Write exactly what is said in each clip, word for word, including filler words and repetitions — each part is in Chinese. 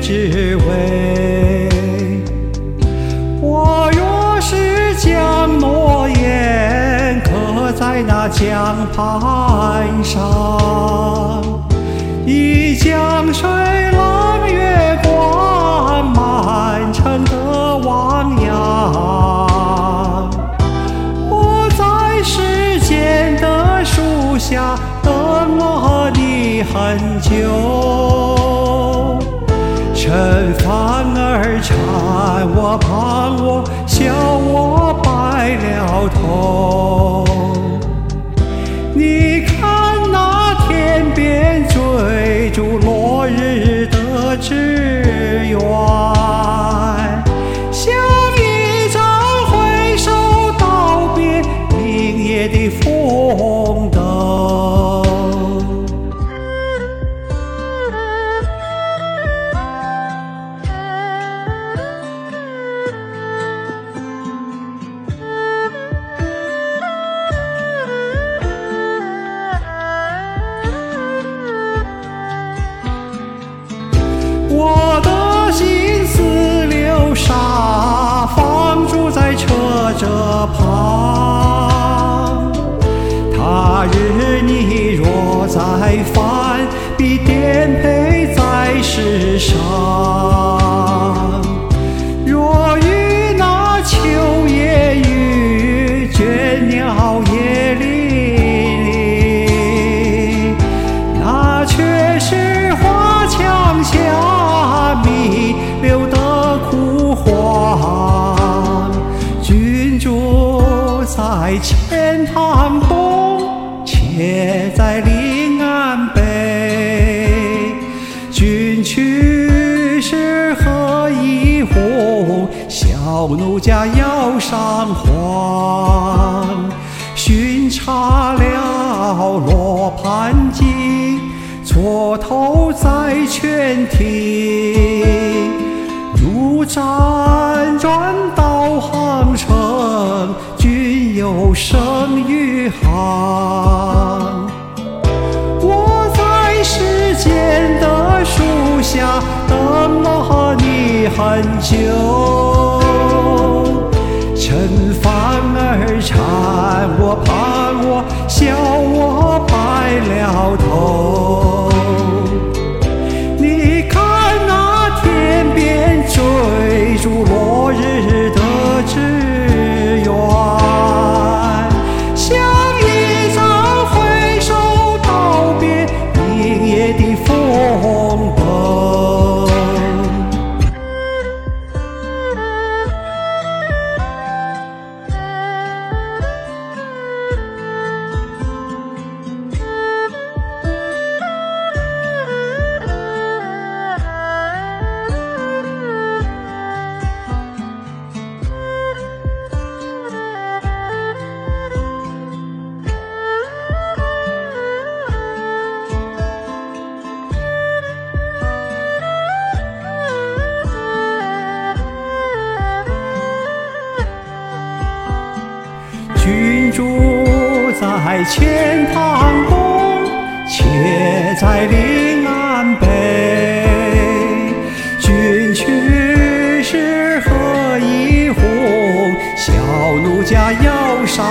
之位。我若是将诺言刻在那江畔上，以江水浪月光满城的汪洋，我在时间的树下等了你很久，趁帆儿缠我盼我笑我白了头。你看那天边追逐落日的志愿，像一张挥手道别明夜的风灯。我的心似流沙，放逐在车辙旁。他日你若再返，必颠沛在世上。若遇那秋夜雨，倦鸟也淋漓，那却是花墙下弥留的枯黄。君住在钱塘东，妾在临安北。君去时何以红？小奴家腰上黄。巡查了罗盘经，蹉头在泉庭。如辗转导航程，君有生于行。我在时间的树下等了你很久，趁帆儿缠我盼我笑我白了头。你看那天边追逐落日的志愿，像一张挥手道别明夜的风灯。君住在钱塘东，妾在临安北。君去时何以红？小奴家腰上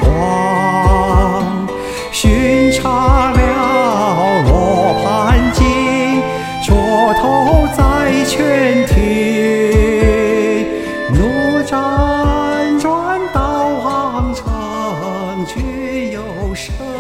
黄。巡查了罗盘经，蹉头在泉庭。奴辗转导航程，君有生